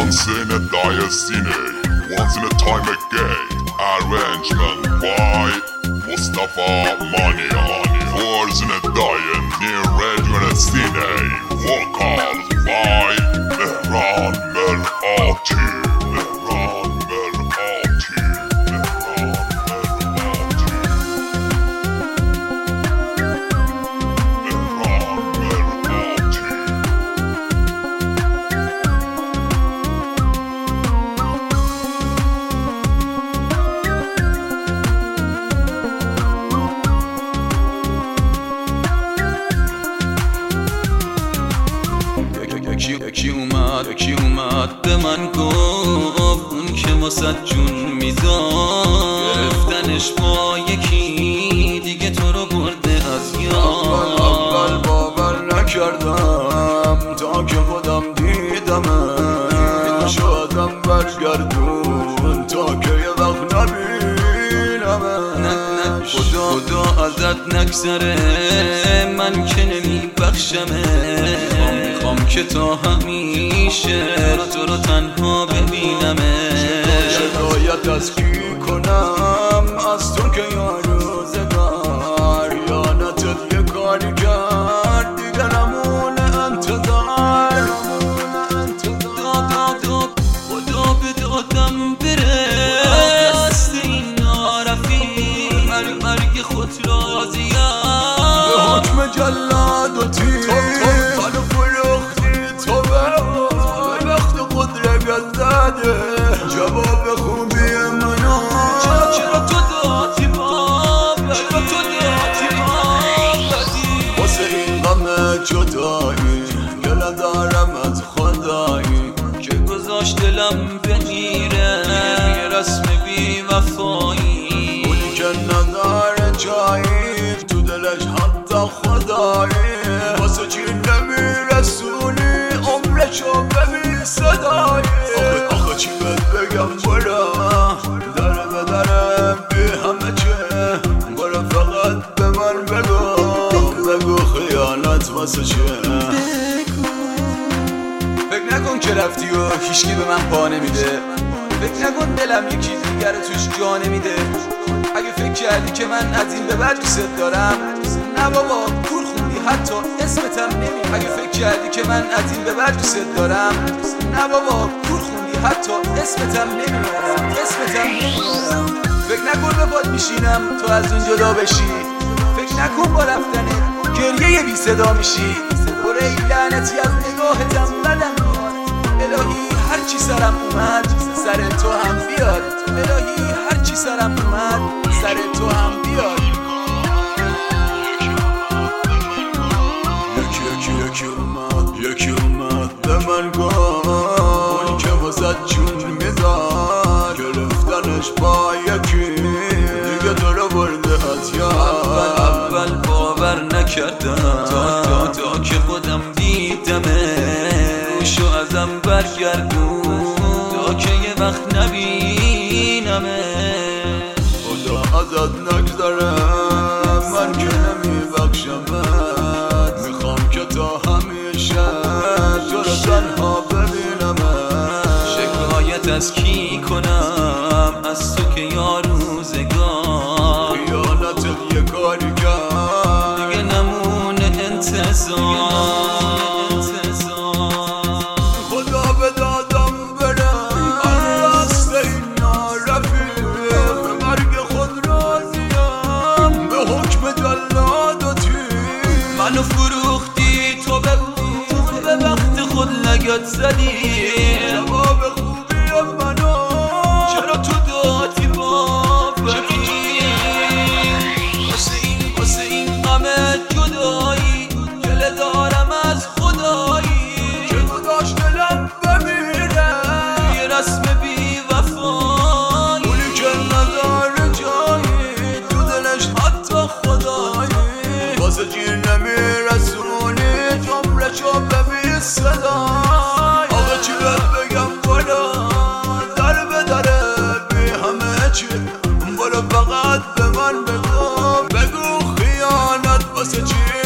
Once in a destiny, once in a time again. Arrangement by Mustafa Mania. Force in a dying near Radio Cine. Vocals by Mehran Merati. Mehran Merati. Mehran Merati. Mehran Merati. یکی اومد به من گفت اون که واسه جون میذار گرفتنش با یکی دیگه تو رو برده از یاد. اول باور نکردم تا که خودم دیدمه، شادم برگردون تا که یه وقت نبینمه. خدا ازت نگذره، من که نمیبخشمه. میخوام که تا همیشه تو رو تنها ببینمه. شکایت از کی کنم از تو که یا روزگار خیانتت یه کاری کرد دیگه نمونه انتظار. خدا به دادم بره دست این نارفی، مرگ خود راضیم به حکم جلاد و تیر منو فروختی تو به وقت قدرت زده جواب خوبی منو. چرا تو دادی باب، چرا تو دادی باب واسه این غم جدایی گله دارم از خدایی که گذاشت دلم بمیره یه رسم بی وفایی. اونی که نداره جایی تو دلش حتی خدایی. واسه چی نمیرسونی عمرشو ببین صدایی. آخه چی بهت بگم برا دره به دره بی همه چه، برا فقط به من بگو خیانت واسه چه. فکر نکن که رفتی و هیچکی به من پا نمیده، فکر نکن دلم یکی دیگر توش جا نمیده. اگه فکر کردی که من از این به بعد دوست دارم، نه بابا کور خوندی حتی اسمتم نمیاد. اگه فکر کردی که من از این به بعد دوست دارم، نه بابا کور خوندی حتی اسمتم نمیاد. فکر نکن به پات میشینم تو از اون جدا بشی، فکر نکن با رفتنه گریه بی صدا میشی. بره این لعنتی از نگاهتم بدم میاد. الهی هرچی سرم اومد سر تو هم بیاد. الهی هرچی سرم اومد سر تو هم بیاد. یکی اومد به من گفت اون که واسه جون میذار گرفتنش با یکی دیگه تو رو برده از یاد. اول باور نکردم تا که خودم دیدمه. روشو ازم برگردون تا که یه وقت نبینمه. خدا ازت نگذره، من که نمیبخشمت. میخوام که تا همیشه تو رو تنها ببینمه. شکایت از کی کنم از تو که یا روزگار خیانتت یه کاری کرد دیگه نمونه انتظار. خدا به دادم بره دست این نارفیق، به مرگ خود راضیم به حکم جلاد و تیر. منو فروختی تو به وقت خود لگت زدی. جواب خوبی منو چرا تو دادی باب واسه این غم جدایی گله دارم از خدایی که گذاشت دلم بمیره یه رسم بی وفایی. اونی که نداره جایی تو دلش حتی خدایی. واسه چی نمیرسونی عمرشو ببین صدای. آقا چی بهت بگم برا در به دره بی همه چی، برا فقط به من بگو خیانت واسه چی.